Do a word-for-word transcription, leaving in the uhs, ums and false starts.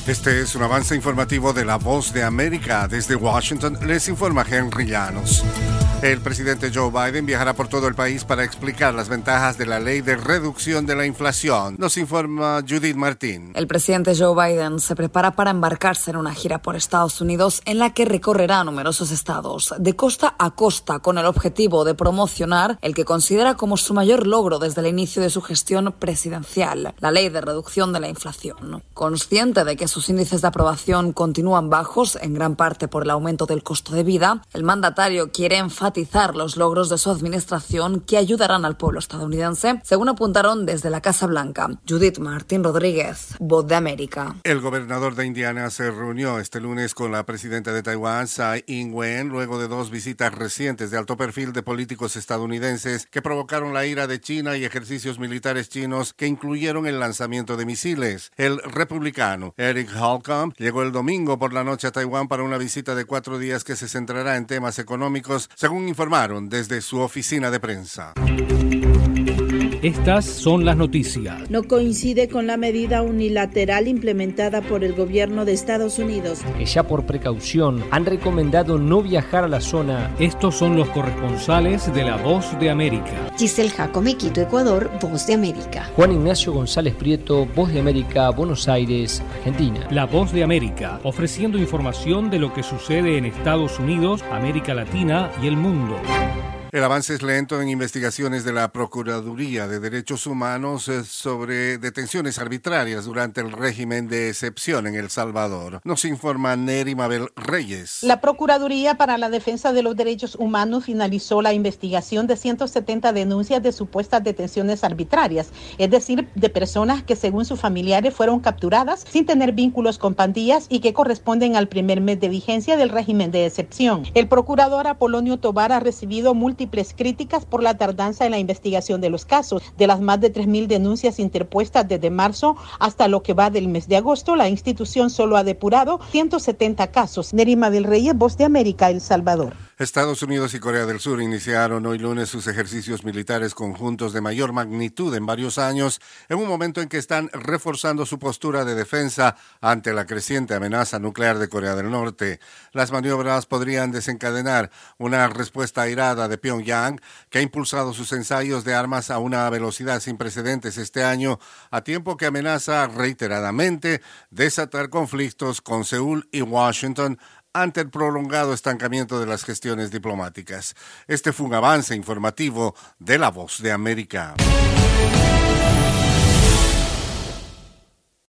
Este es un avance informativo de La Voz de América. Desde Washington les informa Henry Llanos. El presidente Joe Biden viajará por todo el país para explicar las ventajas de la ley de reducción de la inflación. Nos informa Judith Martín. El presidente Joe Biden se prepara para embarcarse en una gira por Estados Unidos en la que recorrerá numerosos estados, de costa a costa, con el objetivo de promocionar el que considera como su mayor logro desde el inicio de su gestión presidencial, la ley de reducción de la inflación. Consciente de que sus índices de aprobación continúan bajos, en gran parte por el aumento del costo de vida, el mandatario quiere enfatizar los logros de su administración que ayudarán al pueblo estadounidense, según apuntaron desde la Casa Blanca. Judith Martín Rodríguez, Voz de América. El gobernador de Indiana se reunió este lunes con la presidenta de Taiwán, Tsai Ing-wen, luego de dos visitas recientes de alto perfil de políticos estadounidenses que provocaron la ira de China y ejercicios militares chinos que incluyeron el lanzamiento de misiles. El republicano Eric Holcomb llegó el domingo por la noche a Taiwán para una visita de cuatro días que se centrará en temas económicos, según informaron desde su oficina de prensa. Estas son las noticias. No coincide con la medida unilateral implementada por el gobierno de Estados Unidos, que ya por precaución han recomendado no viajar a la zona. Estos son los corresponsales de La Voz de América. Giselle Jacome, Quito, Ecuador, Voz de América. Juan Ignacio González Prieto, Voz de América, Buenos Aires, Argentina. La Voz de América, ofreciendo información de lo que sucede en Estados Unidos, América Latina y el mundo. El avance es lento en investigaciones de la Procuraduría de Derechos Humanos sobre detenciones arbitrarias durante el régimen de excepción en El Salvador. Nos informa Neri Mabel Reyes. La Procuraduría para la Defensa de los Derechos Humanos finalizó la investigación de ciento setenta denuncias de supuestas detenciones arbitrarias, es decir, de personas que según sus familiares fueron capturadas sin tener vínculos con pandillas y que corresponden al primer mes de vigencia del régimen de excepción. El procurador Apolonio Tobar ha recibido múltiples múltiples críticas por la tardanza en la investigación de los casos. De las más de tres mil denuncias interpuestas desde marzo hasta lo que va del mes de agosto, la institución solo ha depurado ciento setenta casos. Nerima del Reyes, Voz de América, El Salvador. Estados Unidos y Corea del Sur iniciaron hoy lunes sus ejercicios militares conjuntos de mayor magnitud en varios años, en un momento en que están reforzando su postura de defensa ante la creciente amenaza nuclear de Corea del Norte. Las maniobras podrían desencadenar una respuesta airada de Pyongyang, que ha impulsado sus ensayos de armas a una velocidad sin precedentes este año, a tiempo que amenaza reiteradamente desatar conflictos con Seúl y Washington ante el prolongado estancamiento de las gestiones diplomáticas. Este fue un avance informativo de La Voz de América.